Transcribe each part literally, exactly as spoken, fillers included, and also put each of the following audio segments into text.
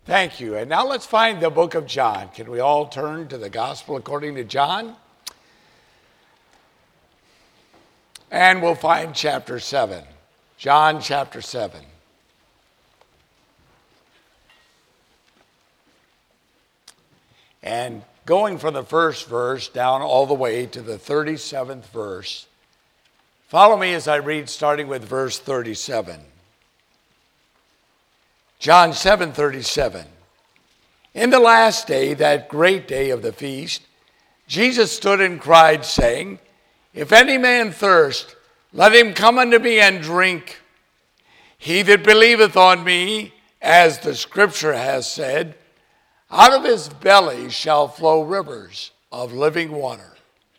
Thank you. And now let's find the book of John. Can we all turn to the gospel according to John? And we'll find chapter seven. John chapter seven. And going from the first verse down all the way to the thirty-seventh verse, follow me as I read starting with verse thirty-seven. John seven thirty-seven. In the last day, that great day of the feast, Jesus stood and cried, saying, If any man thirst, let him come unto me and drink. He that believeth on me, as the scripture has said, out of his belly shall flow rivers of living water.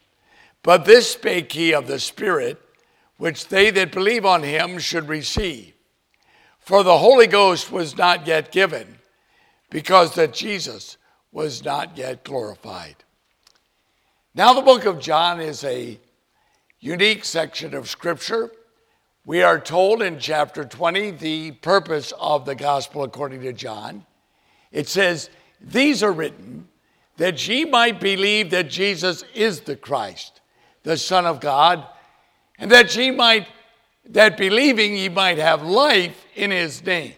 But this spake he of the Spirit, which they that believe on him should receive. For the Holy Ghost was not yet given, because that Jesus was not yet glorified. Now the book of John is a unique section of Scripture. We are told in chapter twenty the purpose of the gospel according to John. It says, These are written that ye might believe that Jesus is the Christ, the Son of God, and that ye might that believing ye might have life in his name.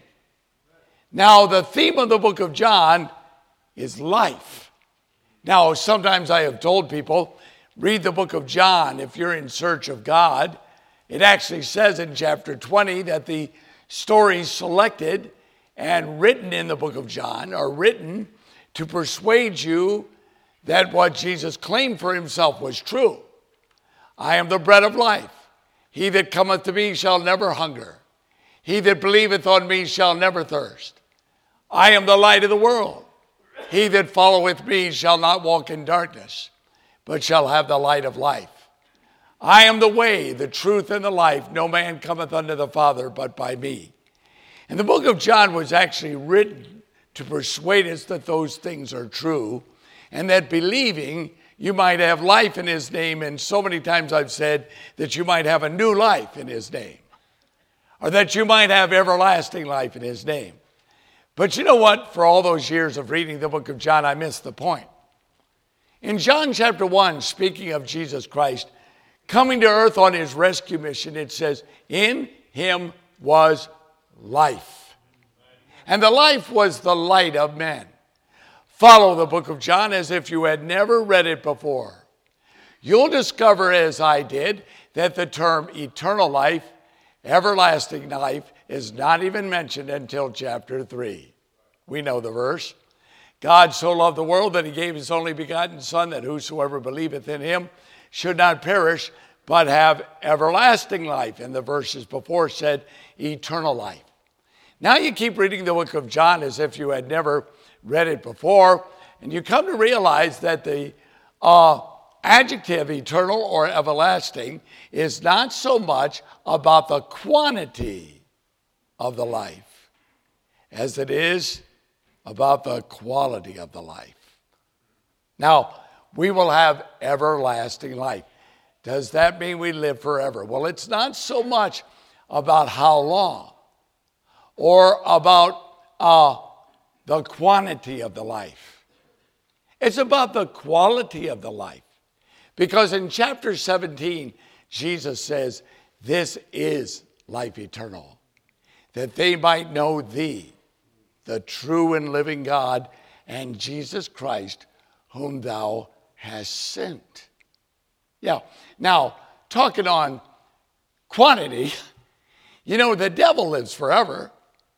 Now, the theme of the book of John is life. Now, sometimes I have told people, read the book of John if you're in search of God. It actually says in chapter twenty that the stories selected and written in the book of John are written to persuade you that what Jesus claimed for himself was true. I am the bread of life. He that cometh to me shall never hunger. He that believeth on me shall never thirst. I am the light of the world. He that followeth me shall not walk in darkness, but shall have the light of life. I am the way, the truth, and the life. No man cometh unto the Father but by me. And the book of John was actually written to persuade us that those things are true, and that believing you might have life in his name. And so many times I've said that you might have a new life in his name, or that you might have everlasting life in his name. But you know what? For all those years of reading the book of John, I missed the point. In John chapter one, speaking of Jesus Christ coming to earth on his rescue mission, it says, in him was life. And the life was the light of men. Follow the book of John as if you had never read it before. You'll discover, as I did, that the term eternal life, everlasting life, is not even mentioned until chapter three. We know the verse. God so loved the world that he gave his only begotten Son, that whosoever believeth in him should not perish, but have everlasting life. And the verses before said eternal life. Now you keep reading the book of John as if you had never read it before, and you come to realize that the uh, adjective eternal or everlasting is not so much about the quantity of the life as it is about the quality of the life. Now, we will have everlasting life. Does that mean we live forever? Well, it's not so much about how long or about uh, the quantity of the life. It's about the quality of the life. Because in chapter seventeen, Jesus says, this is life eternal, that they might know thee, the true and living God, and Jesus Christ, whom thou hast sent. Yeah, now, talking on quantity, you know, the devil lives forever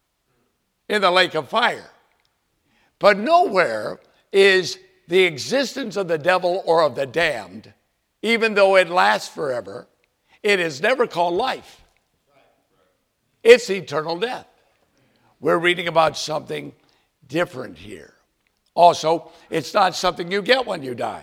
in the lake of fire. But nowhere is the existence of the devil or of the damned, even though it lasts forever, it is never called life. It's eternal death. We're reading about something different here. Also, it's not something you get when you die.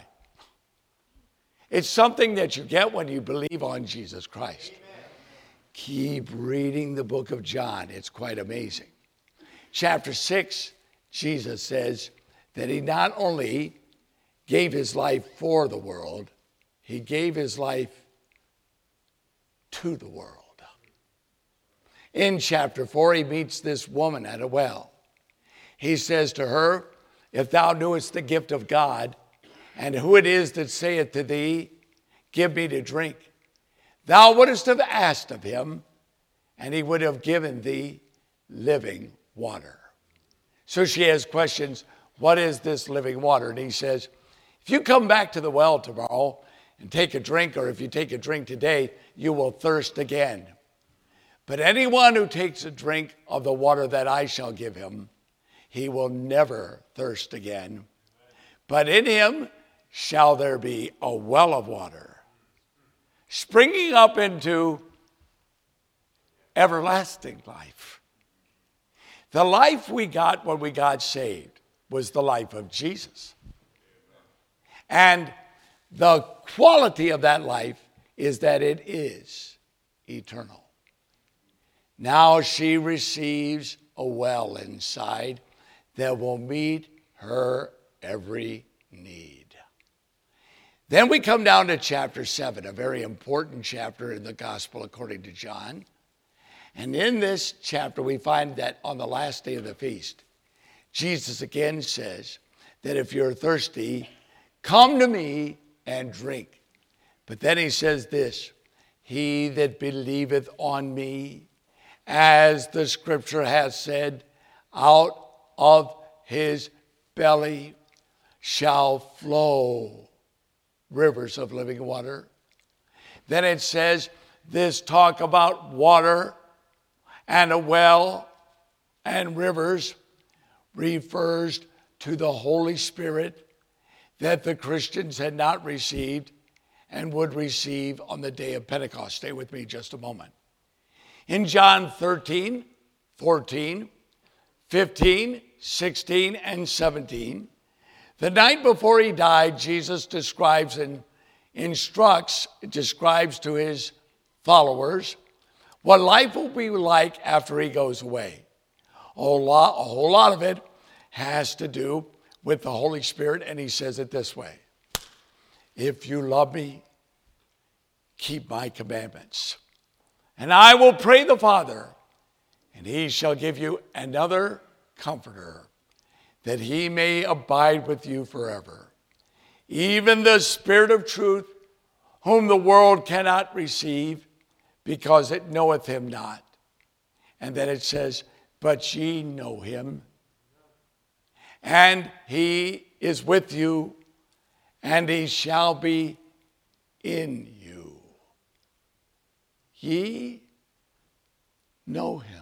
It's something that you get when you believe on Jesus Christ. Amen. Keep reading the book of John. It's quite amazing. Chapter six, Jesus says that he not only gave his life for the world, he gave his life to the world. In chapter four, he meets this woman at a well. He says to her, if thou knewest the gift of God, and who it is that saith to thee, give me to drink, thou wouldest have asked of him, and he would have given thee living water. So she has questions, what is this living water? And he says, if you come back to the well tomorrow and take a drink, or if you take a drink today, you will thirst again. But anyone who takes a drink of the water that I shall give him, he will never thirst again. But in him shall there be a well of water, springing up into everlasting life. The life we got when we got saved was the life of Jesus. And the quality of that life is that it is eternal. Now she receives a well inside that will meet her every need. Then we come down to chapter seven, a very important chapter in the gospel according to John. And in this chapter, we find that on the last day of the feast, Jesus again says that if you're thirsty, come to me and drink. But then he says this, he that believeth on me, as the scripture has said, out of his belly shall flow rivers of living water. Then it says this talk about water and a well and rivers refers to the Holy Spirit that the Christians had not received and would receive on the day of Pentecost. Stay with me just a moment. In John thirteen, fourteen, fifteen, sixteen, and seventeen, the night before he died, Jesus describes and instructs, describes to his followers what life will be like after he goes away. A whole lot, a whole lot of it has to do with the Holy Spirit, and he says it this way, if you love me, keep my commandments. And I will pray the Father, and he shall give you another comforter, that he may abide with you forever. Even the Spirit of truth, whom the world cannot receive, because it knoweth him not. And then it says, but ye know him, and he is with you, and he shall be in you. Ye know him.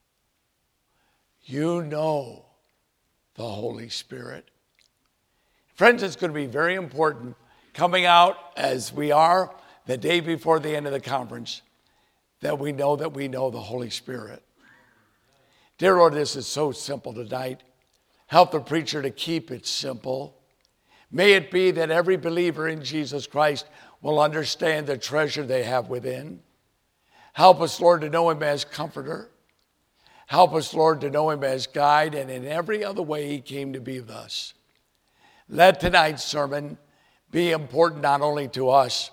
You know the Holy Spirit. Friends, it's going to be very important coming out as we are the day before the end of the conference that we know that we know the Holy Spirit. Dear Lord, this is so simple tonight. Help the preacher to keep it simple. May it be that every believer in Jesus Christ will understand the treasure they have within. Help us, Lord, to know him as comforter. Help us, Lord, to know him as guide, and in every other way he came to be with us. Let tonight's sermon be important not only to us,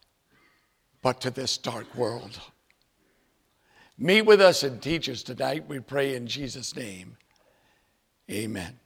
but to this dark world. Meet with us and teach us tonight, we pray in Jesus' name. Amen.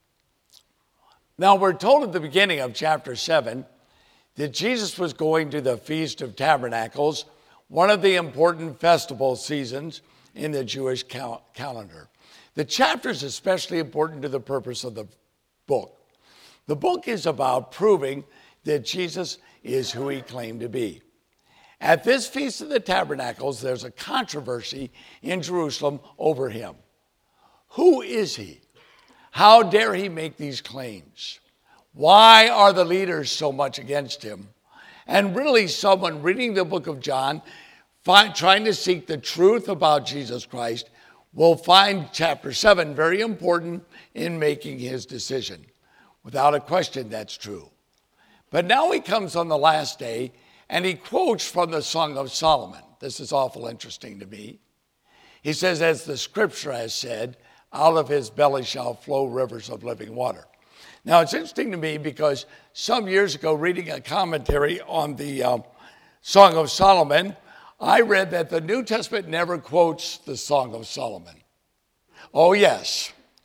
Now, we're told at the beginning of chapter seven that Jesus was going to the Feast of Tabernacles, one of the important festival seasons in the Jewish cal- calendar. The chapter is especially important to the purpose of the book. The book is about proving that Jesus is who he claimed to be. At this Feast of the Tabernacles, there's a controversy in Jerusalem over him. Who is he? How dare he make these claims? Why are the leaders so much against him? And really, someone reading the book of John, find, trying to seek the truth about Jesus Christ, will find chapter seven very important in making his decision. Without a question, that's true. But now he comes on the last day, and he quotes from the Song of Solomon. This is awful interesting to me. He says, as the scripture has said, out of his belly shall flow rivers of living water. Now, it's interesting to me because some years ago, reading a commentary on the um, Song of Solomon, I read that the New Testament never quotes the Song of Solomon. Oh, yes.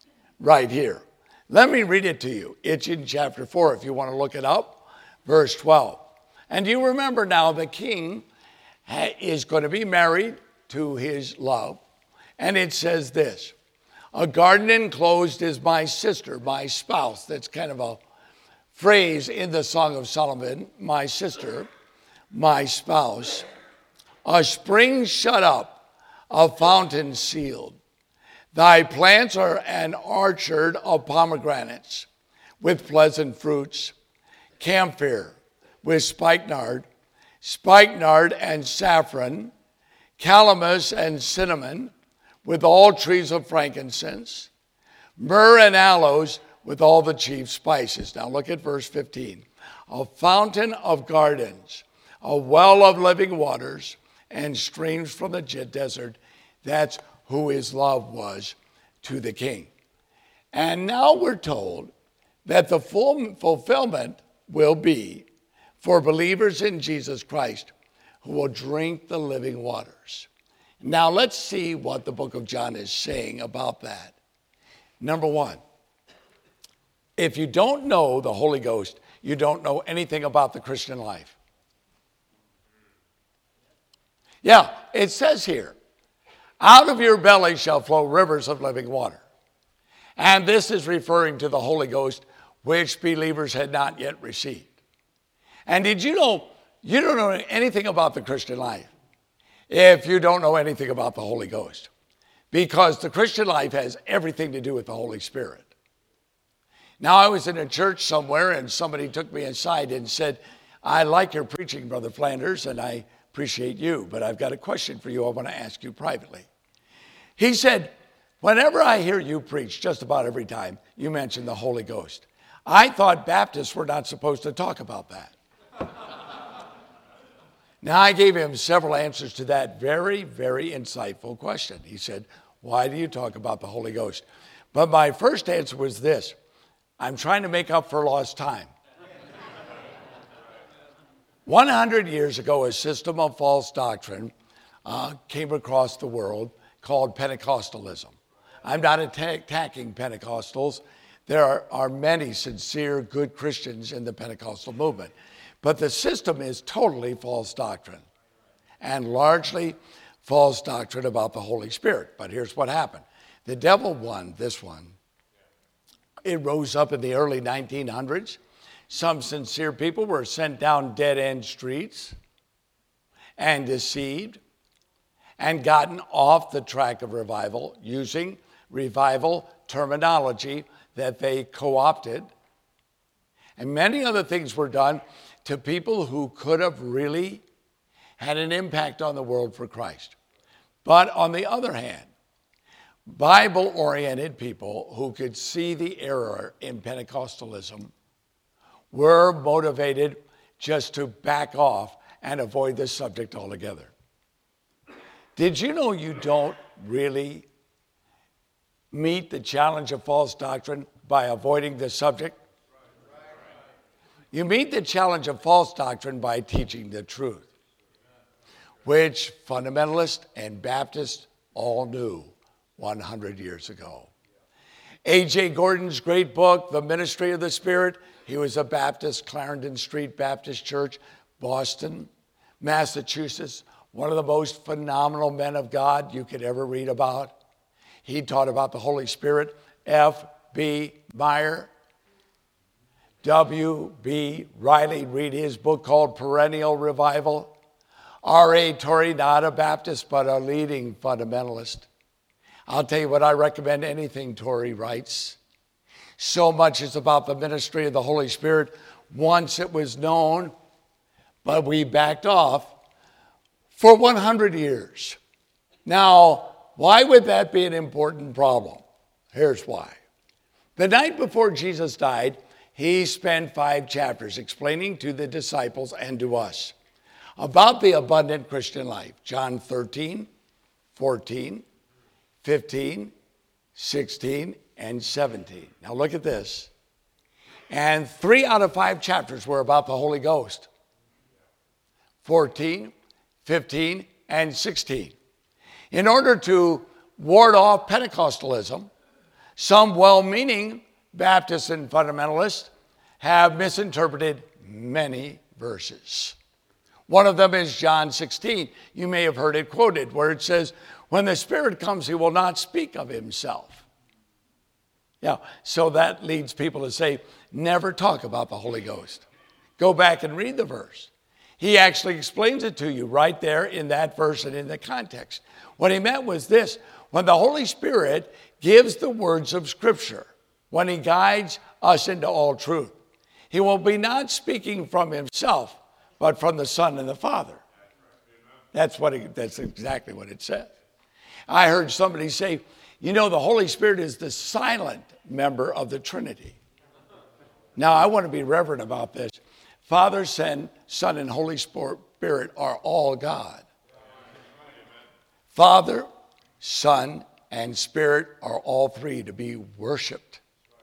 right here. Let me read it to you. It's in chapter four if you want to look it up, verse twelve. And you remember now the king is going to be married to his love. And it says this, a garden enclosed is my sister, my spouse. That's kind of a phrase in the Song of Solomon, my sister, my spouse. A spring shut up, a fountain sealed. Thy plants are an orchard of pomegranates with pleasant fruits, camphor with spikenard, spikenard and saffron, calamus and cinnamon, with all trees of frankincense, myrrh and aloes with all the chief spices. Now look at verse fifteen. A fountain of gardens, a well of living waters, and streams from the desert. That's who his love was to the king. And now we're told that the full fulfillment will be for believers in Jesus Christ who will drink the living waters. Now let's see what the book of John is saying about that. Number one, if you don't know the Holy Ghost, you don't know anything about the Christian life. Yeah, it says here, out of your belly shall flow rivers of living water. And this is referring to the Holy Ghost, which believers had not yet received. And did you know, you don't know anything about the Christian life if you don't know anything about the Holy Ghost. Because the Christian life has everything to do with the Holy Spirit. Now, I was in a church somewhere and somebody took me aside and said, I like your preaching, Brother Flanders, and I appreciate you, but I've got a question for you I want to ask you privately. He said, whenever I hear you preach, just about every time, you mention the Holy Ghost. I thought Baptists were not supposed to talk about that. Now, I gave him several answers to that very, very insightful question. He said, why do you talk about the Holy Ghost? But my first answer was this. I'm trying to make up for lost time. one hundred years ago, a system of false doctrine uh, came across the world called Pentecostalism. I'm not attack- attacking Pentecostals. There are, are many sincere, good Christians in the Pentecostal movement. But the system is totally false doctrine and largely false doctrine about the Holy Spirit. But here's what happened. The devil won this one. It rose up in the early nineteen hundreds. Some sincere people were sent down dead-end streets and deceived and gotten off the track of revival using revival terminology that they co-opted. And many other things were done to people who could have really had an impact on the world for Christ. But on the other hand, Bible-oriented people who could see the error in Pentecostalism were motivated just to back off and avoid this subject altogether. Did you know you don't really meet the challenge of false doctrine by avoiding this subject? You meet the challenge of false doctrine by teaching the truth, which fundamentalists and Baptists all knew one hundred years ago. A J Gordon's great book, The Ministry of the Spirit, he was a Baptist, Clarendon Street Baptist Church, Boston, Massachusetts, one of the most phenomenal men of God you could ever read about. He taught about the Holy Spirit. F B Meyer, W B Riley, read his book called Perennial Revival. R A Torrey, not a Baptist, but a leading fundamentalist. I'll tell you what, I recommend anything Torrey writes. So much is about the ministry of the Holy Spirit. Once it was known, but we backed off for one hundred years. Now, why would that be an important problem? Here's why. The night before Jesus died, he spent five chapters explaining to the disciples and to us about the abundant Christian life. John thirteen, fourteen, fifteen, sixteen, and seventeen. Now look at this. And three out of five chapters were about the Holy Ghost. fourteen, fifteen, and sixteen. In order to ward off Pentecostalism, Some well-meaning Baptists and fundamentalists have misinterpreted many verses. One of them is John sixteen. You may have heard it quoted where it says, when the Spirit comes, he will not speak of himself. Yeah, so that leads people to say, never talk about the Holy Ghost. Go back and read the verse. He actually explains it to you right there in that verse and in the context. What he meant was this: when the Holy Spirit gives the words of Scripture, when he guides us into all truth, he will be not speaking from himself, but from the Son and the Father. That's what. It, that's exactly what it says. I heard somebody say, you know, the Holy Spirit is the silent member of the Trinity. Now, I want to be reverent about this. Father, Son, Son, and Holy Spirit are all God. Father, Son, and Spirit are all three to be worshiped.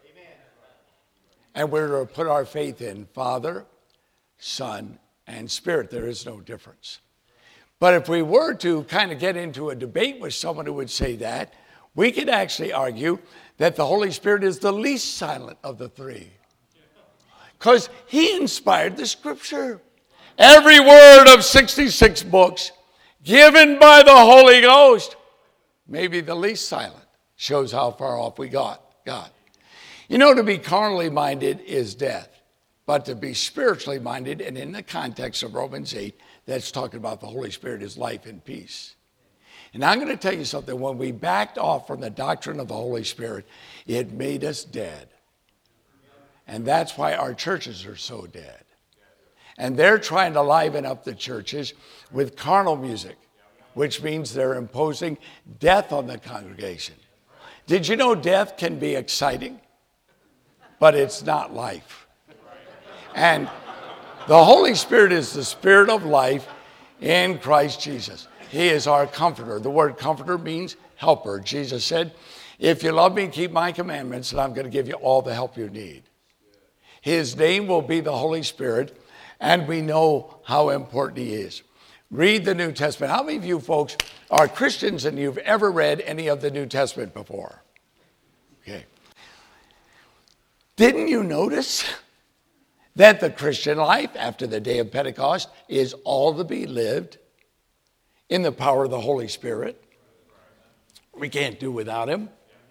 And we're to put our faith in Father, Son, and Spirit. There is no difference. But if we were to kind of get into a debate with someone who would say that, we could actually argue that the Holy Spirit is the least silent of the three. Because he inspired the Scripture. Every word of sixty-six books given by the Holy Ghost, maybe the least silent, shows how far off we got God. You know, to be carnally minded is death. But to be spiritually minded, and in the context of Romans eight, that's talking about the Holy Spirit is life and peace. And I'm going to tell you something. When we backed off from the doctrine of the Holy Spirit, it made us dead. And that's why our churches are so dead. And they're trying to liven up the churches with carnal music, which means they're imposing death on the congregation. Did you know death can be exciting? But it's not life. And the Holy Spirit is the Spirit of life in Christ Jesus. He is our comforter. The word comforter means helper. Jesus said, if you love me, keep my commandments, and I'm going to give you all the help you need. His name will be the Holy Spirit, and we know how important he is. Read the New Testament. How many of you folks are Christians and you've ever read any of the New Testament before? Okay. Didn't you notice that the Christian life after the day of Pentecost is all to be lived in the power of the Holy Spirit? We can't do without him.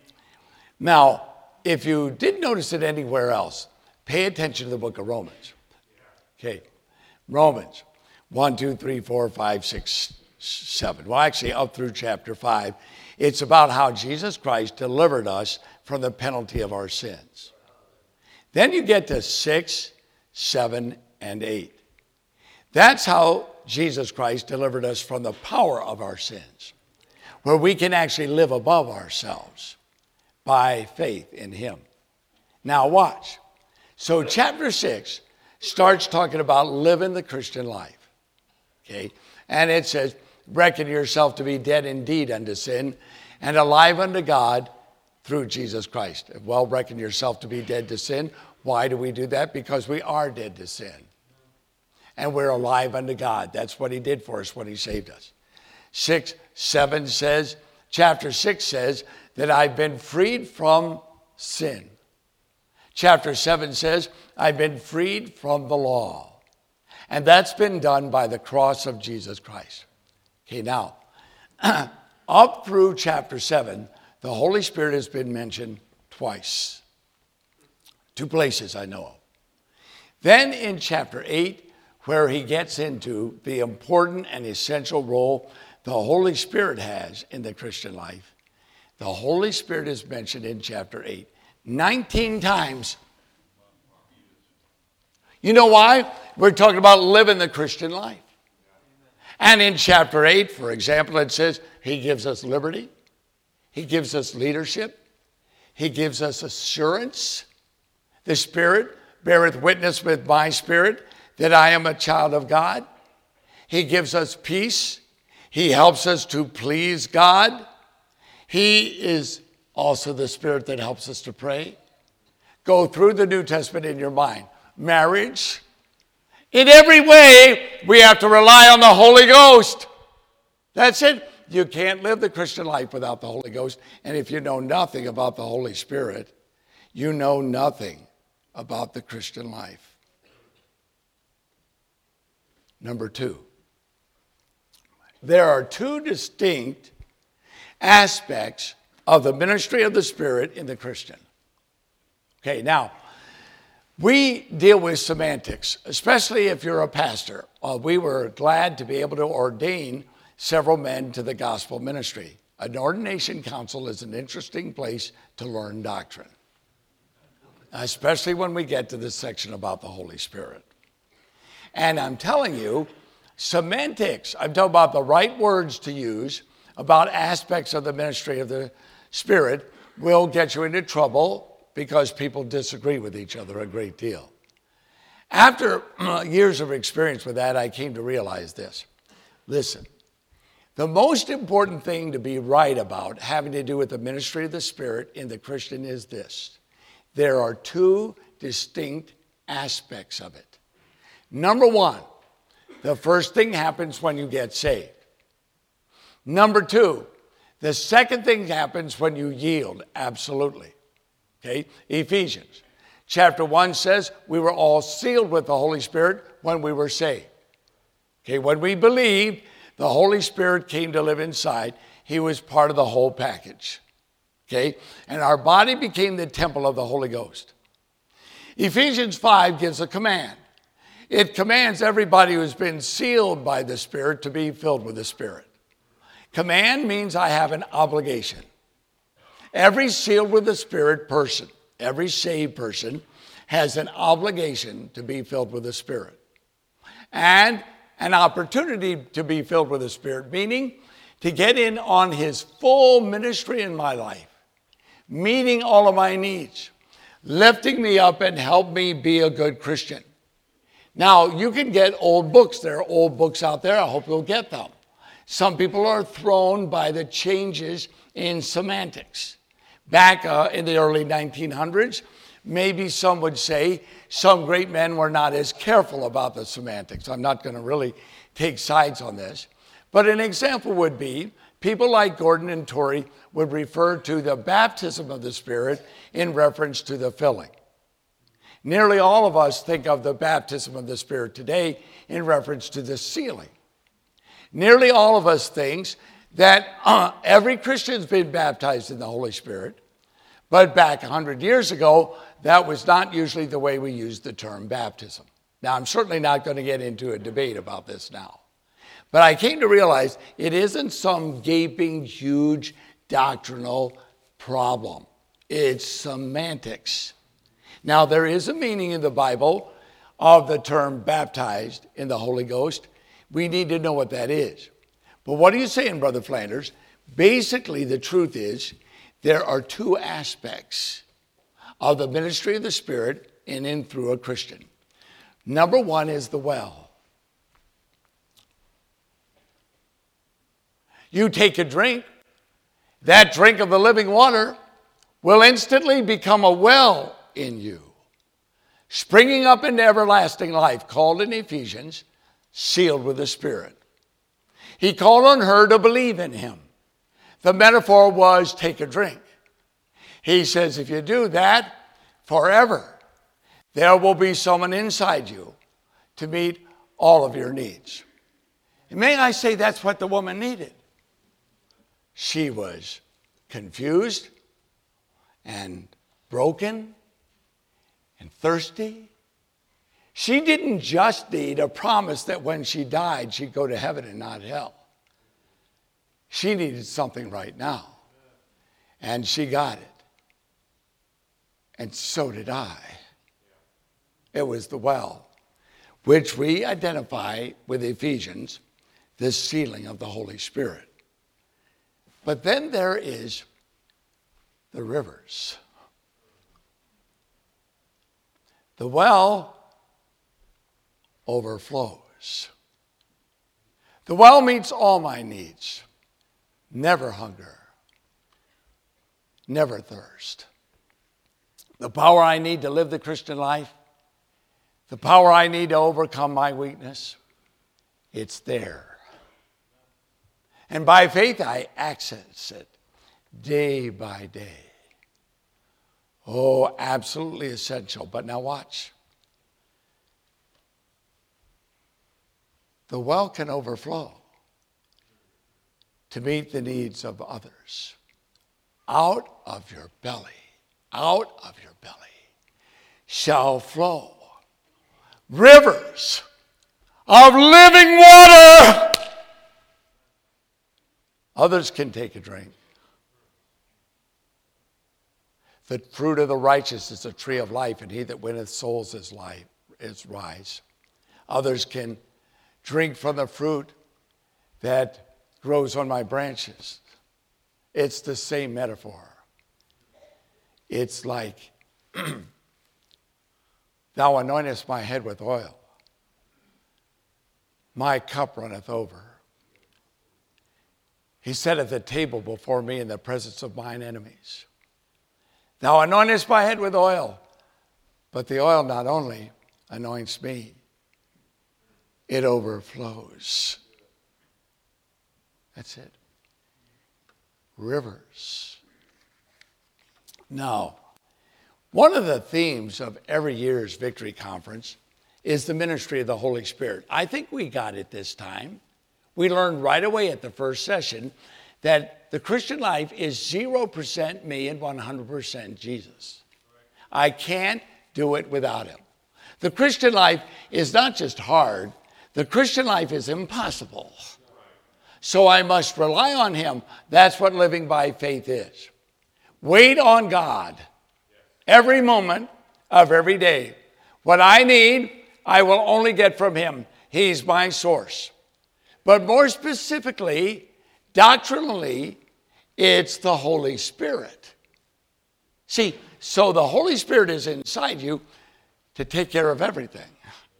Now, if you didn't notice it anywhere else, pay attention to the book of Romans. Okay, Romans one, two, three, four, five, six, seven. Well, actually, up through chapter five. It's about how Jesus Christ delivered us from the penalty of our sins. Then you get to six, seven, and eight. That's how Jesus Christ delivered us from the power of our sins, where we can actually live above ourselves by faith in him. Now watch. So chapter six starts talking about living the Christian life. Okay? And it says, reckon yourself to be dead indeed unto sin and alive unto God through Jesus Christ. Well, reckon yourself to be dead to sin. Why do we do that? Because we are dead to sin. And we're alive unto God. That's what he did for us when he saved us. Six, seven says, chapter six says that I've been freed from sin. Chapter seven says, I've been freed from the law. And that's been done by the cross of Jesus Christ. Okay, now, up through chapter seven, the Holy Spirit has been mentioned twice. Two places I know of. Then in chapter eight, where he gets into the important and essential role the Holy Spirit has in the Christian life, the Holy Spirit is mentioned in chapter eight. nineteen times. You know why? We're talking about living the Christian life. And in chapter eight, for example, it says he gives us liberty. He gives us leadership. He gives us assurance. The Spirit beareth witness with my spirit that I am a child of God. He gives us peace. He helps us to please God. He is also the Spirit that helps us to pray. Go through the New Testament in your mind. Marriage. In every way, we have to rely on the Holy Ghost. That's it. you can't live the Christian life without the Holy Ghost. And if you know nothing about the Holy Spirit, you know nothing about the Christian life. Number two, there are two distinct aspects of the ministry of the Spirit in the Christian. Okay, now, we deal with semantics, especially if you're a pastor. Uh, we were glad to be able to ordain several men to the gospel ministry. An ordination council is an interesting place to learn doctrine, especially when we get to this section about the Holy Spirit. And I'm telling you, semantics, I'm talking about the right words to use about aspects of the ministry of the Spirit, will get you into trouble because people disagree with each other a great deal. After years of experience with that, I came to realize this. Listen, the most important thing to be right about having to do with the ministry of the Spirit in the Christian is this. There are two distinct aspects of it. Number one, the first thing happens when you get saved. Number two, the second thing happens when you yield, absolutely. Okay, Ephesians chapter one says we were all sealed with the Holy Spirit when we were saved. Okay, when we believed, the Holy Spirit came to live inside. He was part of the whole package. Okay, and our body became the temple of the Holy Ghost. Ephesians five gives a command. It commands everybody who's been sealed by the Spirit to be filled with the Spirit. Command means I have an obligation. Every sealed with the Spirit person, every saved person, has an obligation to be filled with the Spirit. And an opportunity to be filled with the Spirit, meaning to get in on His full ministry in my life, meeting all of my needs, lifting me up and help me be a good Christian. Now, you can get old books. There are old books out there. I hope you'll get them. Some people are thrown by the changes in semantics. Back uh, in the early nineteen hundreds, maybe some would say some great men were not as careful about the semantics. I'm not going to really take sides on this. But an example would be people like Gordon and Torrey would refer to the baptism of the Spirit in reference to the filling. Nearly all of us think of the baptism of the Spirit today in reference to the sealing. Nearly all of us think that uh, every Christian's been baptized in the Holy Spirit, but back one hundred years ago, that was not usually the way we used the term baptism. Now, I'm certainly not going to get into a debate about this now, but I came to realize it isn't some gaping, huge doctrinal problem. It's semantics. Now, there is a meaning in the Bible of the term baptized in the Holy Ghost. We need to know what that is. But what are you saying, Brother Flanders? Basically, the truth is there are two aspects of the ministry of the Spirit in and through a Christian. Number one is the well. You take a drink, that drink of the living water will instantly become a well in you, springing up into everlasting life, called in Ephesians, sealed with the Spirit. He called on her to believe in him. The metaphor was take a drink. He says, if you do that forever, there will be someone inside you to meet all of your needs. And may I say that's what the woman needed. She was confused and broken and thirsty. She didn't just need a promise that when she died, she'd go to heaven and not hell. She needed something right now. And she got it. And so did I. It was the well, which we identify with Ephesians, this sealing of the Holy Spirit. But then there is the rivers. The well overflows. The well meets all my needs. Never hunger. Never thirst. The power I need to live the Christian life, the power I need to overcome my weakness, it's there. And by faith, I access it day by day. Oh, absolutely essential. But now watch. The well can overflow to meet the needs of others. Out of your belly, out of your belly shall flow rivers of living water. Others can take a drink. The fruit of the righteous is a tree of life, and he that winneth souls is life, is wise. Others can drink from the fruit that grows on my branches. It's the same metaphor. It's like, thou anointest my head with oil. My cup runneth over. He set at the table before me in the presence of mine enemies. Thou anointest my head with oil, but the oil not only anoints me, it overflows. That's it. Rivers. Now, one of the themes of every year's Victory Conference is the ministry of the Holy Spirit. I think we got it this time. We learned right away at the first session that the Christian life is zero percent me and one hundred percent Jesus. I can't do it without him. The Christian life is not just hard, the Christian life is impossible. So I must rely on him. That's what living by faith is. Wait on God every moment of every day. What I need, I will only get from him. He's my source. But more specifically, doctrinally, it's the Holy Spirit. See, so the Holy Spirit is inside you to take care of everything.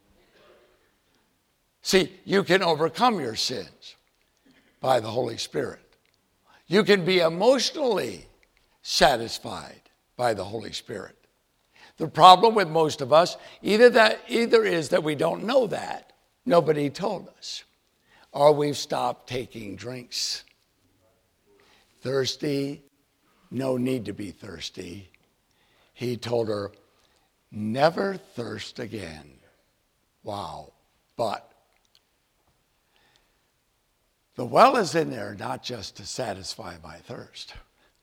See, you can overcome your sins by the Holy Spirit. You can be emotionally satisfied by the Holy Spirit. The problem with most of us, either that either is that we don't know that, nobody told us, or we've stopped taking drinks. Thirsty, no need to be thirsty. He told her, never thirst again. Wow. But the well is in there not just to satisfy my thirst,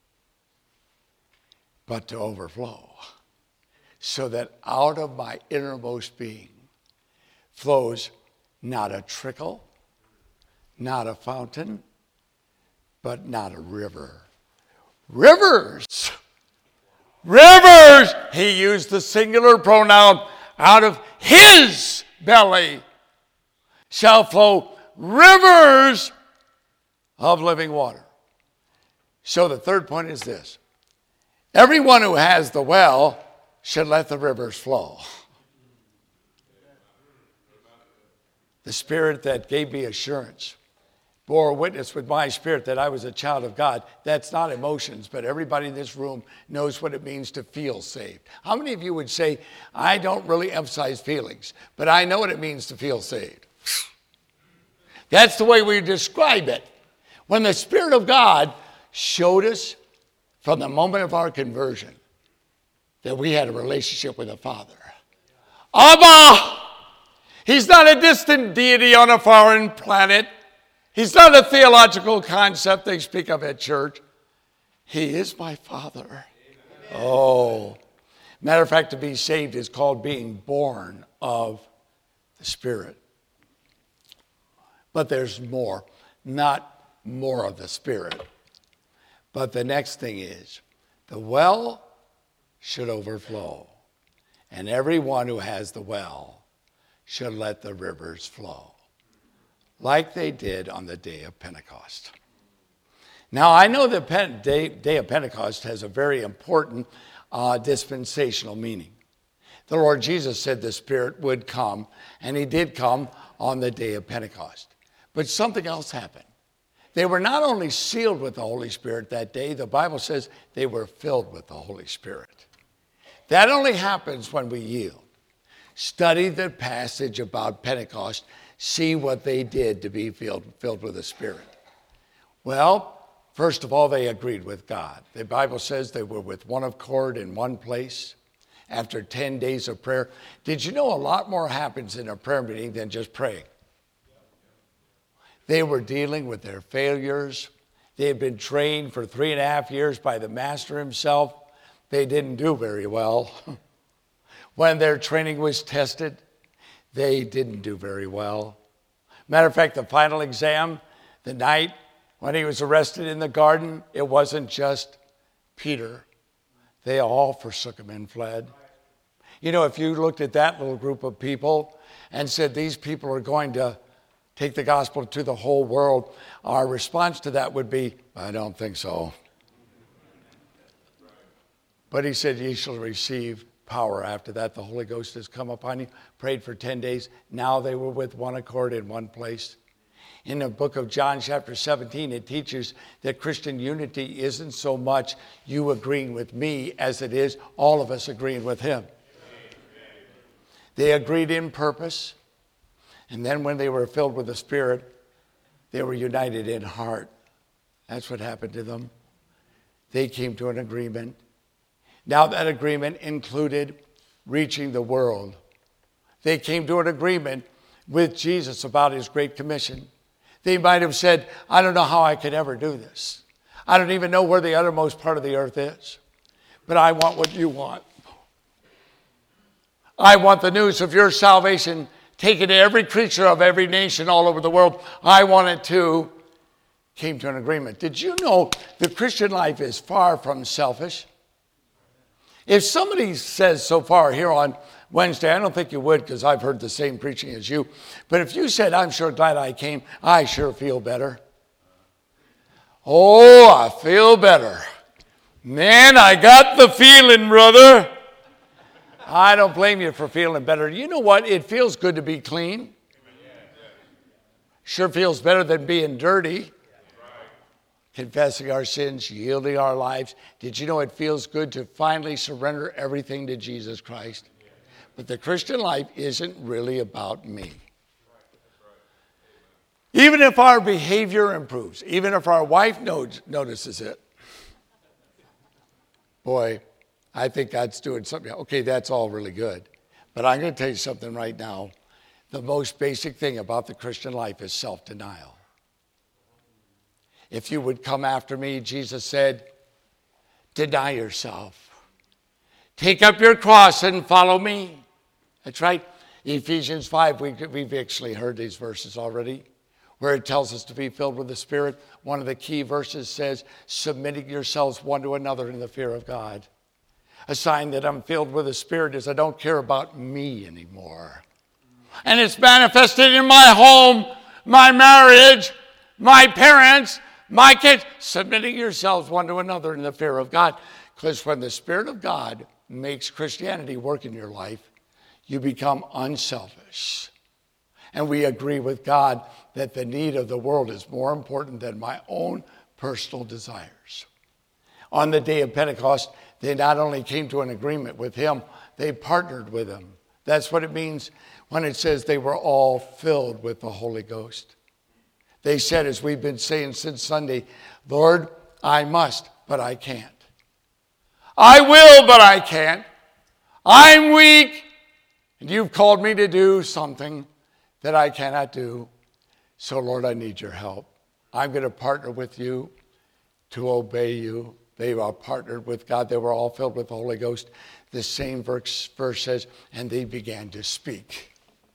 but to overflow, so that out of my innermost being flows not a trickle, not a fountain, but not a river. Rivers! Rivers! He used the singular pronoun. Out of his belly shall flow rivers of living water. So the third point is this. Everyone who has the well should let the rivers flow. The Spirit that gave me assurance bore witness with my spirit that I was a child of God. That's not emotions, but everybody in this room knows what it means to feel saved. How many of you would say, I don't really emphasize feelings, but I know what it means to feel saved? That's the way we describe it. When the Spirit of God showed us from the moment of our conversion that we had a relationship with the Father. Abba! He's not a distant deity on a foreign planet. He's not a theological concept they speak of at church. He is my Father. Amen. Oh. Matter of fact, to be saved is called being born of the Spirit. But there's more. Not more of the Spirit. But the next thing is, the well should overflow. And everyone who has the well should let the rivers flow, like they did on the day of Pentecost. Now, I know the Pen- day, day of Pentecost has a very important uh, dispensational meaning. The Lord Jesus said the Spirit would come, and he did come on the day of Pentecost. But something else happened. They were not only sealed with the Holy Spirit that day, the Bible says they were filled with the Holy Spirit. That only happens when we yield. Study the passage about Pentecost. See what they did to be filled, filled with the Spirit. Well, first of all, they agreed with God. The Bible says they were with one accord in one place after ten days of prayer. Did you know a lot more happens in a prayer meeting than just praying? They were dealing with their failures. They had been trained for three and a half years by the master himself. They didn't do very well. When their training was tested, they didn't do very well. Matter of fact, the final exam, the night when he was arrested in the garden, it wasn't just Peter. They all forsook him and fled. You know, if you looked at that little group of people and said, these people are going to take the gospel to the whole world, our response to that would be, I don't think so. But he said, ye shall receive power after that. The Holy Ghost has come upon you. Prayed for ten days. Now they were with one accord in one place. In the book of John chapter seventeen, it teaches that Christian unity isn't so much you agreeing with me as it is all of us agreeing with him. They agreed in purpose. And then when they were filled with the Spirit, they were united in heart. That's what happened to them. They came to an agreement. Now that agreement included reaching the world. They came to an agreement with Jesus about his Great Commission. They might have said, I don't know how I could ever do this. I don't even know where the uttermost part of the earth is. But I want what you want. I want the news of your salvation taken to every creature of every nation all over the world. I want it too. Came to an agreement. Did you know the Christian life is far from selfish? If somebody says so far here on Wednesday, I don't think you would because I've heard the same preaching as you, but if you said, I'm sure glad I came, I sure feel better. Oh, I feel better. Man, I got the feeling, brother. I don't blame you for feeling better. You know what? It feels good to be clean. Sure feels better than being dirty. Confessing our sins, yielding our lives. Did you know it feels good to finally surrender everything to Jesus Christ? But the Christian life isn't really about me. Even if our behavior improves, even if our wife notices it, boy, I think God's doing something. Okay, that's all really good. But I'm going to tell you something right now. The most basic thing about the Christian life is self-denial. If you would come after me, Jesus said, deny yourself. Take up your cross and follow me. That's right. Ephesians five, we, we've actually heard these verses already, where it tells us to be filled with the Spirit. One of the key verses says, submitting yourselves one to another in the fear of God. A sign that I'm filled with the Spirit is I don't care about me anymore. And it's manifested in my home, my marriage, my parents, my kids. Submitting yourselves one to another in the fear of God. Because when the Spirit of God makes Christianity work in your life, you become unselfish. And we agree with God that the need of the world is more important than my own personal desires. On the day of Pentecost, they not only came to an agreement with him, they partnered with him. That's what it means when it says they were all filled with the Holy Ghost. They said, as we've been saying since Sunday, Lord, I must, but I can't. I will, but I can't. I'm weak, and you've called me to do something that I cannot do. So, Lord, I need your help. I'm going to partner with you to obey you. They are partnered with God. They were all filled with the Holy Ghost. The same verse, verse says, and they began to speak.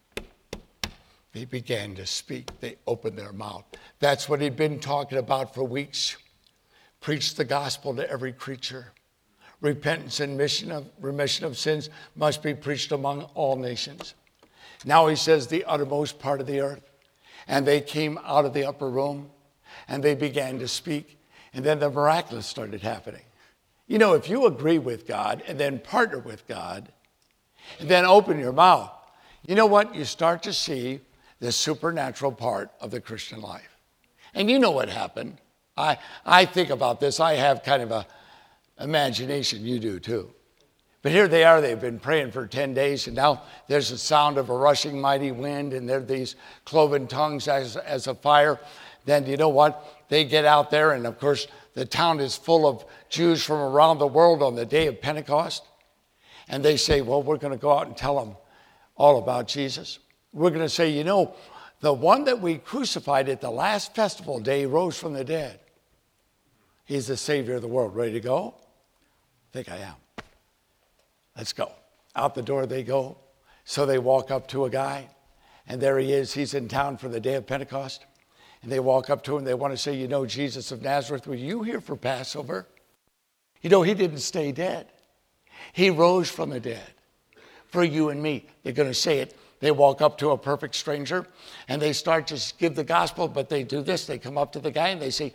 They began to speak. They opened their mouth. That's what he'd been talking about for weeks. Preach the gospel to every creature. Repentance and mission of, remission of sins must be preached among all nations. Now he says the uttermost part of the earth. And they came out of the upper room and they began to speak. And then the miraculous started happening. You know, if you agree with God and then partner with God and then open your mouth, you know what? You start to see the supernatural part of the Christian life. And you know what happened. I, I think about this. I have kind of a imagination. You do too. But here they are. They've been praying for ten days, and now there's the sound of a rushing mighty wind, and there are these cloven tongues as, as a fire. then you know what? They get out there, and of course, the town is full of Jews from around the world on the day of Pentecost. And they say, well, we're going to go out and tell them all about Jesus. We're going to say, you know, the one that we crucified at the last festival day rose from the dead. He's the Savior of the world. Ready to go? I think I am. Let's go. Out the door they go. So they walk up to a guy, and there he is. He's in town for the day of Pentecost. And they walk up to him. They want to say, you know, Jesus of Nazareth, were you here for Passover? You know, he didn't stay dead. He rose from the dead for you and me. They're going to say it. They walk up to a perfect stranger, and they start to give the gospel, but they do this. They come up to the guy, and they say,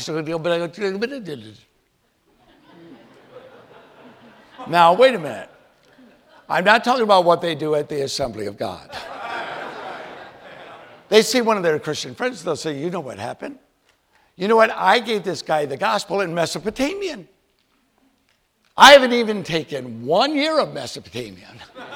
now, wait a minute. I'm not talking about what they do at the Assembly of God. They see one of their Christian friends, they'll say, you know what happened? You know what? I gave this guy the gospel in Mesopotamian. I haven't even taken one year of Mesopotamian.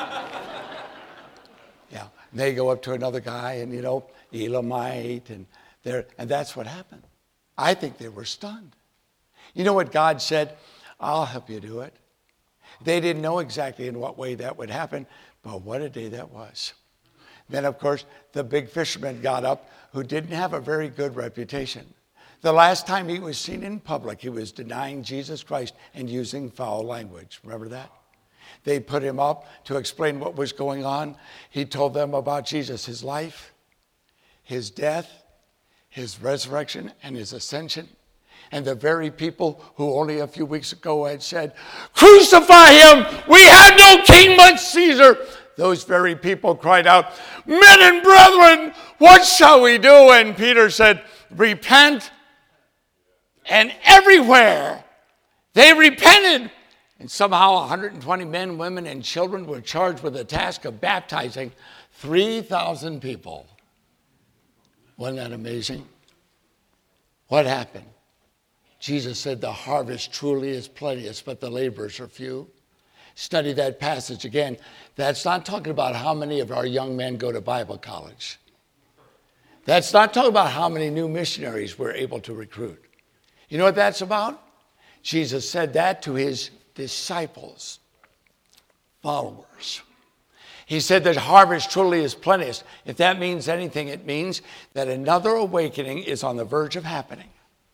Yeah, and they go up to another guy, and you know, Elamite, and they're, and that's what happened. I think they were stunned. You know what God said? I'll help you do it. They didn't know exactly in what way that would happen, but what a day that was. Then, of course, the big fisherman got up who didn't have a very good reputation. The last time he was seen in public, he was denying Jesus Christ and using foul language. Remember that? They put him up to explain what was going on. He told them about Jesus, his life, his death, his resurrection, and his ascension. And the very people who only a few weeks ago had said, crucify him! We have no king but Caesar! Those very people cried out, men and brethren, what shall we do? And Peter said, repent. And everywhere they repented. And somehow one hundred twenty men, women, and children were charged with the task of baptizing three thousand people. Wasn't that amazing? What happened? Jesus said, the harvest truly is plenteous, but the laborers are few. Study that passage again. That's not talking about how many of our young men go to Bible college. That's not talking about how many new missionaries we're able to recruit. You know what that's about? Jesus said that to his disciples, followers. He said that harvest truly is plenteous. If that means anything, it means that another awakening is on the verge of happening.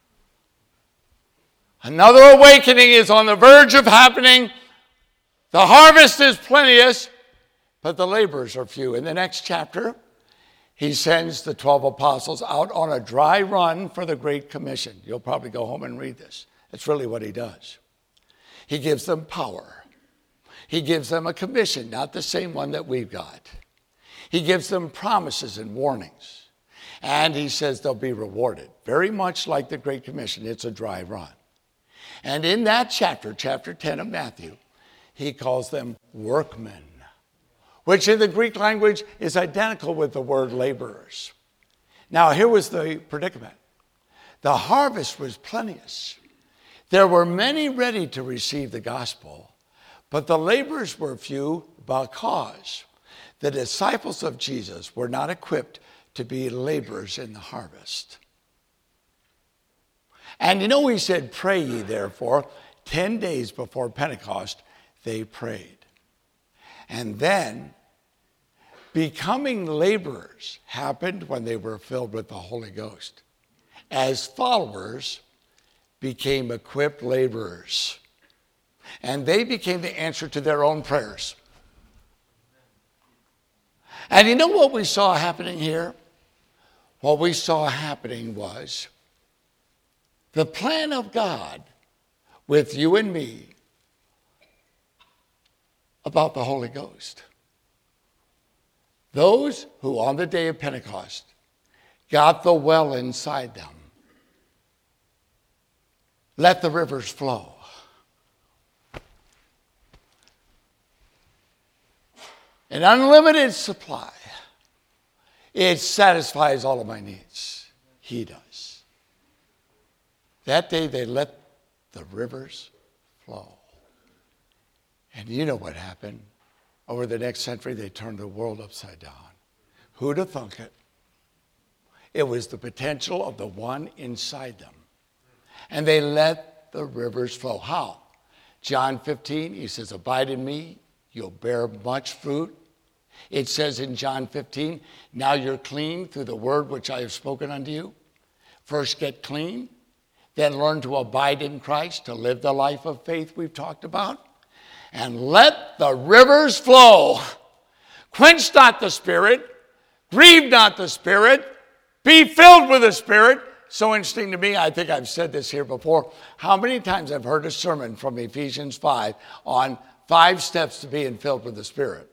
Another awakening is on the verge of happening. The harvest is plenteous, but the laborers are few. In the next chapter, he sends the twelve apostles out on a dry run for the Great Commission. You'll probably go home and read this. That's really what he does. He gives them power. He gives them a commission, not the same one that we've got. He gives them promises and warnings. And he says they'll be rewarded. Very much like the Great Commission, it's a dry run. And in that chapter, chapter ten of Matthew, he calls them workmen, which in the Greek language is identical with the word laborers. Now, here was the predicament. The harvest was plenteous. There were many ready to receive the gospel, but the laborers were few because the disciples of Jesus were not equipped to be laborers in the harvest. And you know, he said, pray ye therefore. Ten days before Pentecost, they prayed. And then, becoming laborers happened when they were filled with the Holy Ghost. As followers, became equipped laborers. And they became the answer to their own prayers. And you know what we saw happening here? What we saw happening was the plan of God with you and me about the Holy Ghost. Those who on the day of Pentecost got the well inside them, let the rivers flow. An unlimited supply. It satisfies all of my needs. He does. That day they let the rivers flow. And you know what happened. Over the next century, they turned the world upside down. Who'd have thunk it? It was the potential of the one inside them. And they let the rivers flow. How? John fifteen, he says, abide in me, you'll bear much fruit. It says in John fifteen, now you're clean through the word which I have spoken unto you. First get clean, then learn to abide in Christ, to live the life of faith we've talked about. And let the rivers flow. Quench not the Spirit, grieve not the Spirit, be filled with the Spirit. So interesting to me, I think I've said this here before, how many times I've heard a sermon from Ephesians five on five steps to being filled with the Spirit.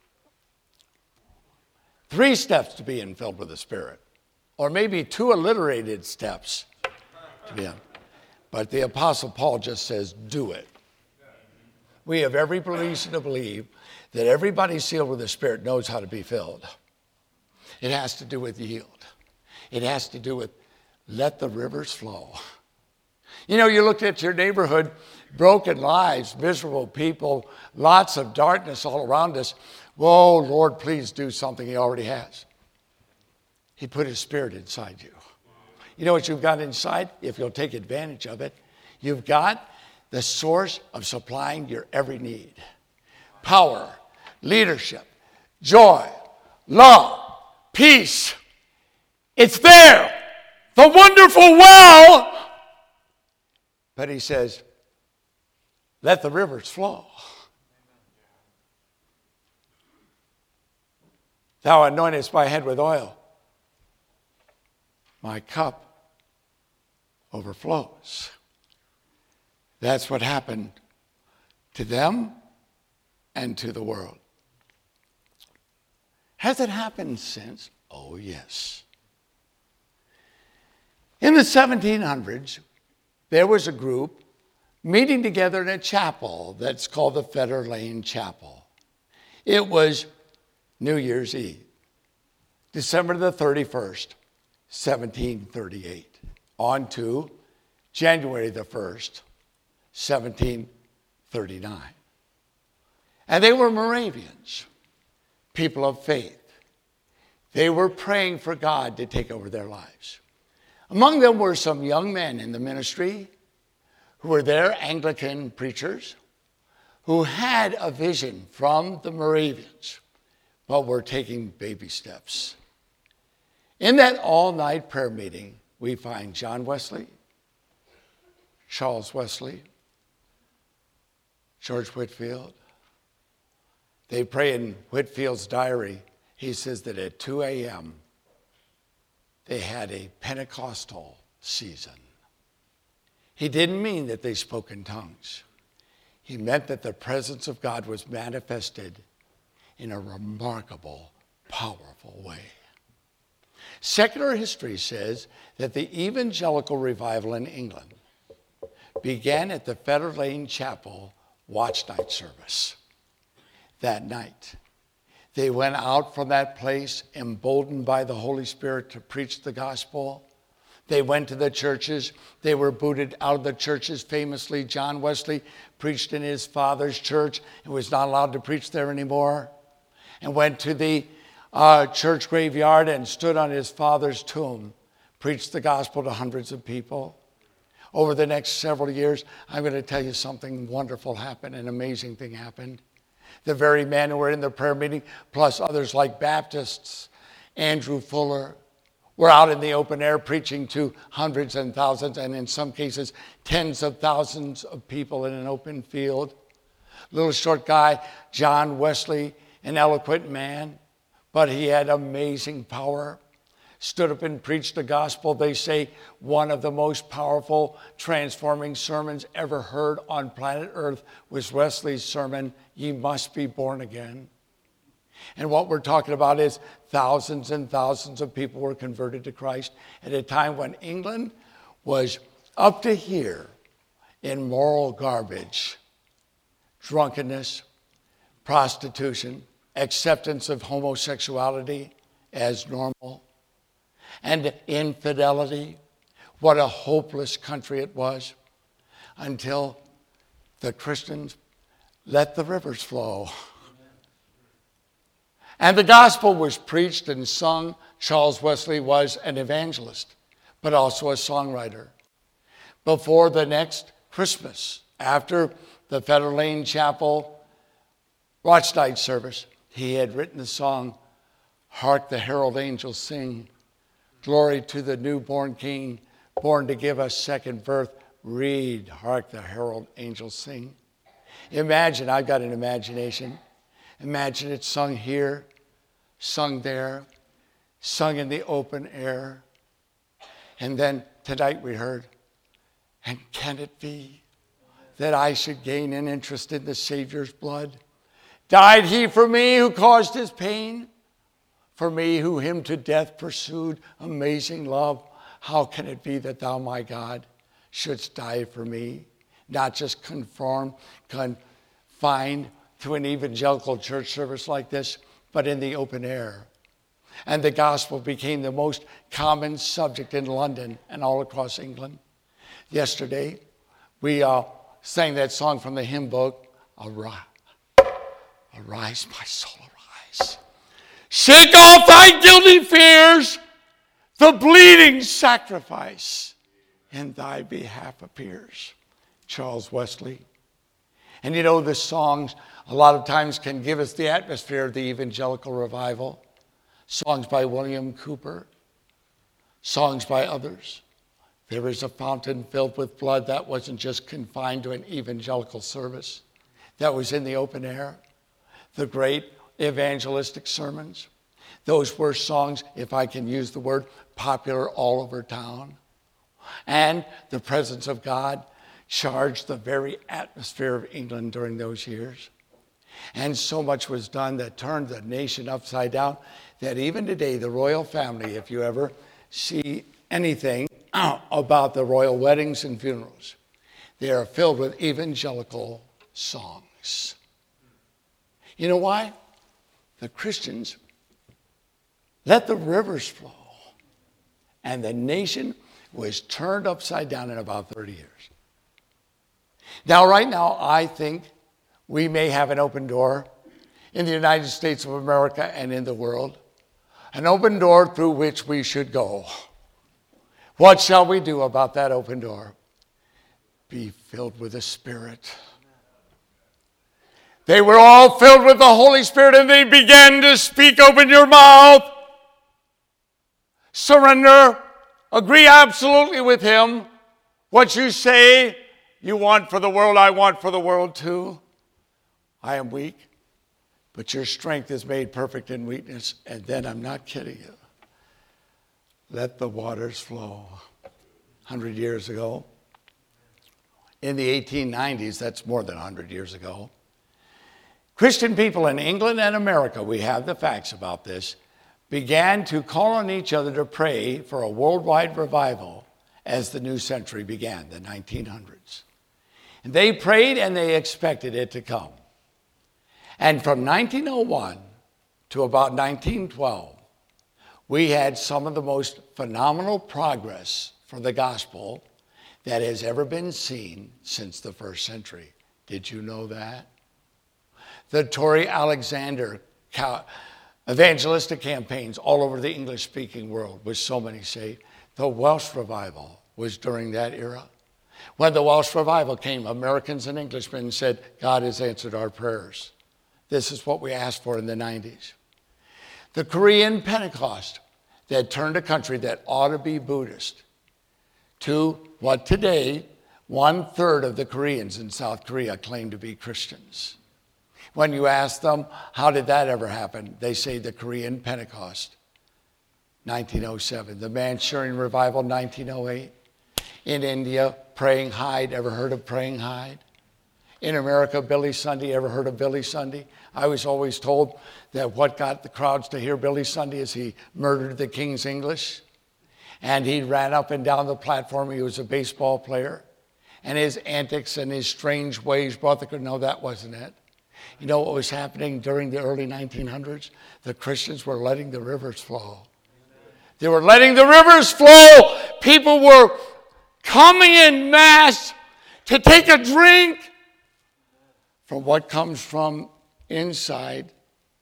Three steps to being filled with the Spirit. Or maybe two alliterated steps to be. But the Apostle Paul just says, do it. We have every reason to believe that everybody sealed with the Spirit knows how to be filled. It has to do with yield. It has to do with let the rivers flow. You know, you looked at your neighborhood, broken lives, miserable people, lots of darkness all around us. Whoa, Lord, please do something. He already has. He put his Spirit inside you. You know what you've got inside? If you'll take advantage of it, you've got the source of supplying your every need. Power, leadership, joy, love, peace. It's there. The wonderful well. But he says, let the rivers flow. Thou anointest my head with oil. My cup overflows. That's what happened to them and to the world. Has it happened since? Oh, yes. In the seventeen hundreds, there was a group meeting together in a chapel that's called the Fetter Lane Chapel. It was New Year's Eve, December the thirty-first, seventeen thirty-eight, on to January the first, seventeen thirty-nine. And they were Moravians, people of faith. They were praying for God to take over their lives. Among them were some young men in the ministry who were there, Anglican preachers, who had a vision from the Moravians, but were taking baby steps. In that all-night prayer meeting, we find John Wesley, Charles Wesley, George Whitefield. They pray in Whitefield's diary. He says that at two a.m., they had a Pentecostal season. He didn't mean that they spoke in tongues. He meant that the presence of God was manifested in a remarkable, powerful way. Secular history says that the evangelical revival in England began at the Fetter Lane Chapel watch night service. That night, they went out from that place emboldened by the Holy Spirit to preach the gospel. They went to the churches. They were booted out of the churches. Famously, John Wesley preached in his father's church and was not allowed to preach there anymore, and went to the uh, church graveyard and stood on his father's tomb, preached the gospel to hundreds of people. Over the next several years, I'm going to tell you something wonderful happened, an amazing thing happened. The very men who were in the prayer meeting, plus others like Baptists, Andrew Fuller, were out in the open air preaching to hundreds and thousands, and in some cases, tens of thousands of people in an open field. Little short guy, John Wesley, an eloquent man, but he had amazing power. Stood up and preached the gospel. They say one of the most powerful, transforming sermons ever heard on planet Earth was Wesley's sermon, Ye Must Be Born Again. And what we're talking about is thousands and thousands of people were converted to Christ at a time when England was up to here in moral garbage, drunkenness, prostitution, acceptance of homosexuality as normal, and infidelity. What a hopeless country it was until the Christians let the rivers flow. And the gospel was preached and sung. Charles Wesley was an evangelist, but also a songwriter. Before the next Christmas, after the Fetter Lane Chapel watch night service, he had written the song, "Hark the herald angels sing, glory to the newborn King, born to give us second birth. Read, hark the herald angels sing." Imagine, I've got an imagination. Imagine it sung here, sung there, sung in the open air. And then tonight we heard, "And can it be that I should gain an interest in the Savior's blood? Died he for me who caused his pain? For me who him to death pursued, amazing love. How can it be that thou, my God, shouldst die for me?" Not just conform, confined to an evangelical church service like this, but in the open air. And the gospel became the most common subject in London and all across England. Yesterday, we uh, sang that song from the hymn book, "Arise, arise, my soul, arise. Shake off thy guilty fears, the bleeding sacrifice in thy behalf appears." Charles Wesley. And you know, the songs a lot of times can give us the atmosphere of the evangelical revival. Songs by William Cooper, songs by others. There is a fountain filled with blood. That wasn't just confined to an evangelical service. That was in the open air. The great evangelistic sermons. Those were songs, if I can use the word, popular all over town. And the presence of God charged the very atmosphere of England during those years. And so much was done that turned the nation upside down that even today, the royal family, if you ever see anything about the royal weddings and funerals, they are filled with evangelical songs. You know why? The Christians let the rivers flow. And the nation was turned upside down in about thirty years. Now, right now, I think we may have an open door in the United States of America and in the world. An open door through which we should go. What shall we do about that open door? Be filled with the Spirit. They were all filled with the Holy Spirit and they began to speak. Open your mouth. Surrender. Agree absolutely with him. What you say you want for the world, I want for the world too. I am weak, but your strength is made perfect in weakness. And then I'm not kidding you. Let the waters flow. one hundred years ago, in the eighteen nineties, that's more than one hundred years ago, Christian people in England and America, we have the facts about this, began to call on each other to pray for a worldwide revival as the new century began, the nineteen hundreds. And they prayed and they expected it to come. And from nineteen oh one to about nineteen twelve, we had some of the most phenomenal progress for the gospel that has ever been seen since the first century. Did you know that? The Tory Alexander evangelistic campaigns all over the English-speaking world with so many saved. The Welsh revival was during that era. When the Welsh revival came, Americans and Englishmen said, God has answered our prayers. This is what we asked for in the nineties. The Korean Pentecost that turned a country that ought to be Buddhist to what today, one third of the Koreans in South Korea claim to be Christians. When you ask them, how did that ever happen? They say the Korean Pentecost, nineteen oh seven. The Manchurian Revival, nineteen oh eight. In India, Praying Hyde. Ever heard of Praying Hyde? In America, Billy Sunday. Ever heard of Billy Sunday? I was always told that what got the crowds to hear Billy Sunday is he murdered the King's English. And he ran up and down the platform. He was a baseball player. And his antics and his strange ways brought the... No, that wasn't it. You know what was happening during the early nineteen hundreds? The Christians were letting the rivers flow. They were letting the rivers flow. People were coming in mass to take a drink from what comes from inside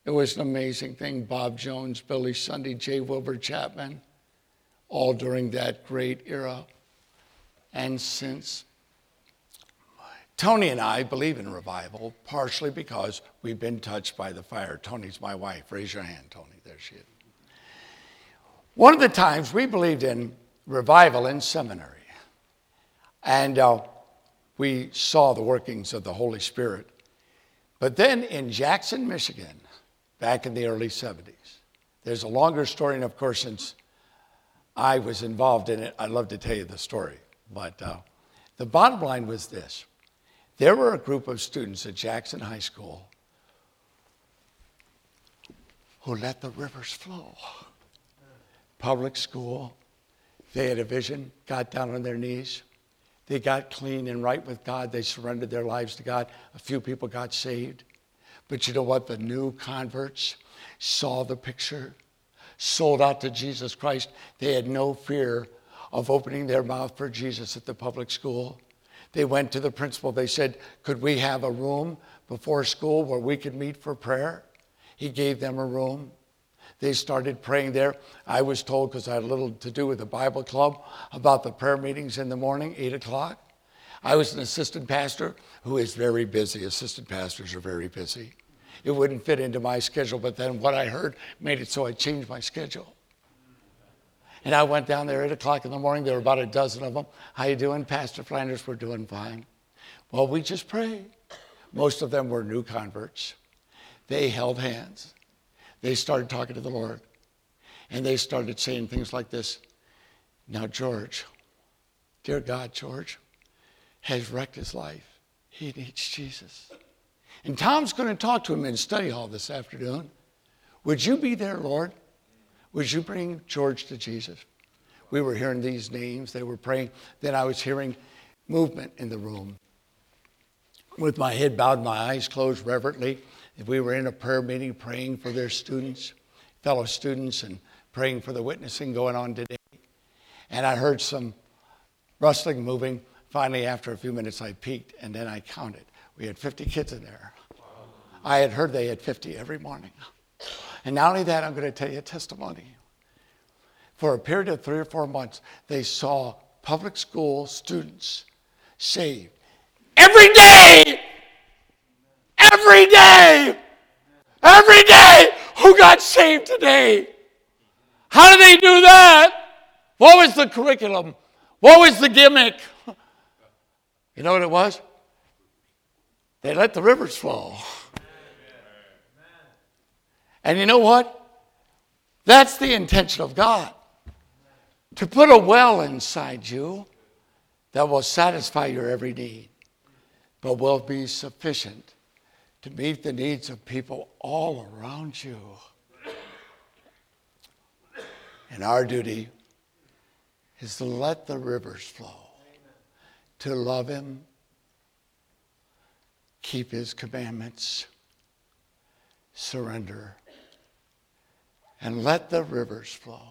It was an amazing thing. Bob Jones, Billy Sunday, J. Wilbur Chapman, all during that great era. And since, Tony and I believe in revival, partially because we've been touched by the fire. Tony's my wife. Raise your hand, Tony. There she is. One of the times we believed in revival in seminary. And uh, we saw the workings of the Holy Spirit. But then in Jackson, Michigan, back in the early seventies, there's a longer story, and of course, since I was involved in it, I'd love to tell you the story. But uh, the bottom line was this. There were a group of students at Jackson High School who let the rivers flow. Public school, they had a vision, got down on their knees. They got clean and right with God. They surrendered their lives to God. A few people got saved. But you know what? The new converts saw the picture, sold out to Jesus Christ. They had no fear of opening their mouth for Jesus at the public school. They went to the principal. They said, could we have a room before school where we could meet for prayer? He gave them a room. They started praying there. I was told, because I had a little to do with the Bible club, about the prayer meetings in the morning, eight o'clock. I was an assistant pastor who is very busy. Assistant pastors are very busy. It wouldn't fit into my schedule, but then what I heard made it so I changed my schedule. And I went down there at eight o'clock in the morning. There were about a dozen of them. How you doing, Pastor Flanders? We're doing fine. Well, we just prayed. Most of them were new converts. They held hands. They started talking to the Lord. And they started saying things like this. Now, George, dear God, George has wrecked his life. He needs Jesus. And Tom's going to talk to him in study hall this afternoon. Would you be there, Lord? Would you bring George to Jesus? We were hearing these names. They were praying. Then I was hearing movement in the room. With my head bowed, my eyes closed reverently. We were in a prayer meeting praying for their students, fellow students, and praying for the witnessing going on today. And I heard some rustling, moving. Finally, after a few minutes, I peeked, and then I counted. We had fifty kids in there. I had heard they had fifty every morning. And not only that, I'm going to tell you a testimony. For a period of three or four months, they saw public school students saved every day. Every day. Every day. Who got saved today? How did they do that? What was the curriculum? What was the gimmick? You know what it was? They let the rivers flow. And you know what? That's the intention of God. To put a well inside you that will satisfy your every need, but will be sufficient to meet the needs of people all around you. And our duty is to let the rivers flow, to love him, keep his commandments, surrender, and let the rivers flow.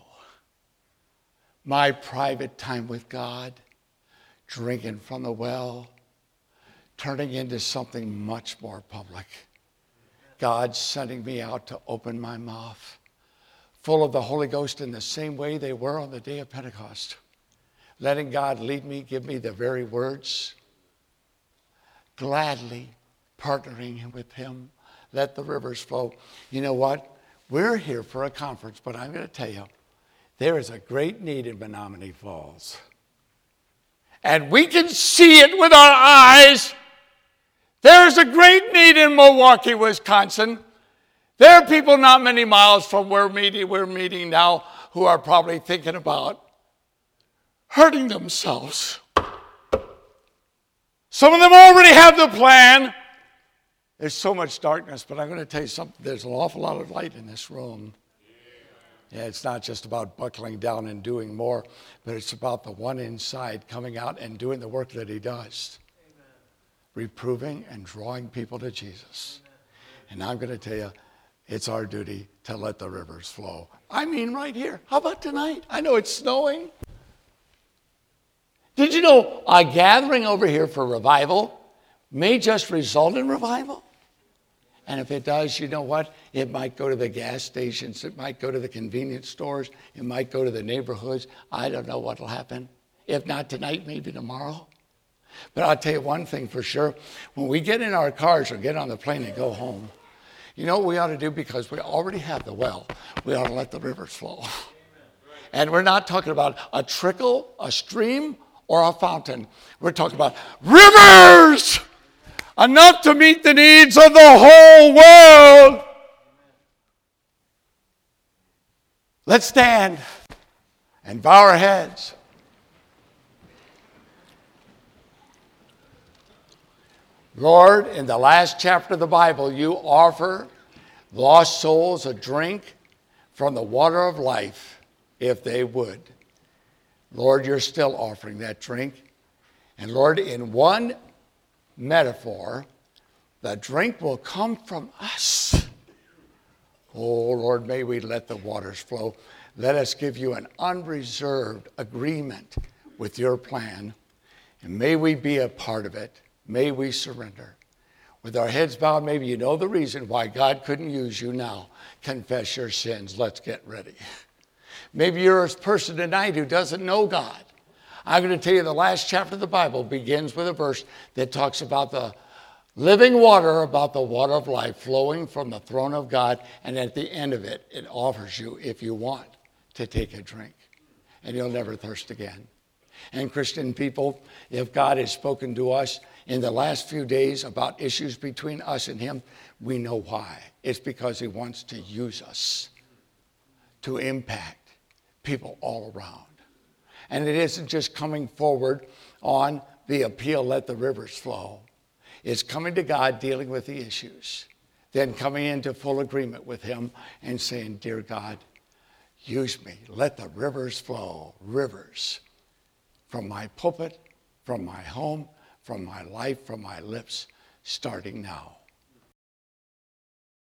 My private time with God, drinking from the well, turning into something much more public. God sending me out to open my mouth, full of the Holy Ghost in the same way they were on the day of Pentecost. Letting God lead me, give me the very words. Gladly partnering with him. Let the rivers flow. You know what? We're here for a conference, but I'm going to tell you, there is a great need in Menominee Falls. And we can see it with our eyes. There's a great need in Milwaukee, Wisconsin. There are people not many miles from where meeting, we're meeting now who are probably thinking about hurting themselves. Some of them already have the plan. There's so much darkness, but I'm going to tell you something. There's an awful lot of light in this room. Yeah, it's not just about buckling down and doing more, but it's about the one inside coming out and doing the work that he does. Amen. Reproving and drawing people to Jesus. Amen. And I'm going to tell you, it's our duty to let the rivers flow. I mean right here. How about tonight? I know it's snowing. Did you know a gathering over here for revival may just result in revival? And if it does, you know what? It might go to the gas stations. It might go to the convenience stores. It might go to the neighborhoods. I don't know what will happen. If not tonight, maybe tomorrow. But I'll tell you one thing for sure. When we get in our cars or get on the plane and go home, you know what we ought to do? Because we already have the well. We ought to let the rivers flow. And we're not talking about a trickle, a stream, or a fountain. We're talking about rivers! Enough to meet the needs of the whole world. Let's stand and bow our heads. Lord, in the last chapter of the Bible, you offer lost souls a drink from the water of life if they would. Lord, you're still offering that drink. And Lord, in one metaphor, the drink will come from us. Oh, Lord, may we let the waters flow. Let us give you an unreserved agreement with your plan. And may we be a part of it. May we surrender. With our heads bowed, maybe you know the reason why God couldn't use you now. Confess your sins. Let's get ready. Maybe you're a person tonight who doesn't know God. I'm going to tell you the last chapter of the Bible begins with a verse that talks about the living water, about the water of life flowing from the throne of God. And at the end of it, it offers you, if you want, to take a drink. And you'll never thirst again. And Christian people, if God has spoken to us in the last few days about issues between us and him, we know why. It's because he wants to use us to impact people all around. And it isn't just coming forward on the appeal, let the rivers flow. It's coming to God, dealing with the issues, then coming into full agreement with him and saying, dear God, use me. Let the rivers flow, rivers, from my pulpit, from my home, from my life, from my lips, starting now.